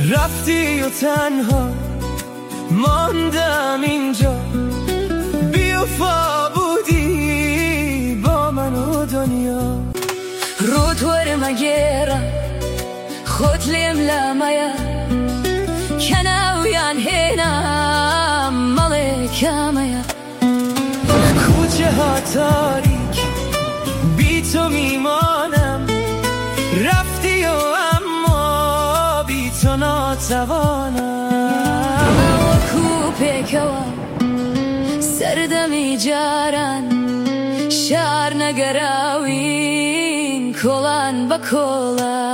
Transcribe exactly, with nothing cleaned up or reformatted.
رفتی و تنها ماندم اینجا، بیوفا بودی با من و دنیا. rådhårmagera خودلمlamaya کناویان هینم ملکمیا. کوچه ها تاریک بی تو میمانم، رفتی و اما بی تو ناتوانم. و کوپه کوا سردمی جارن شهر نگراوین کلان با کلان.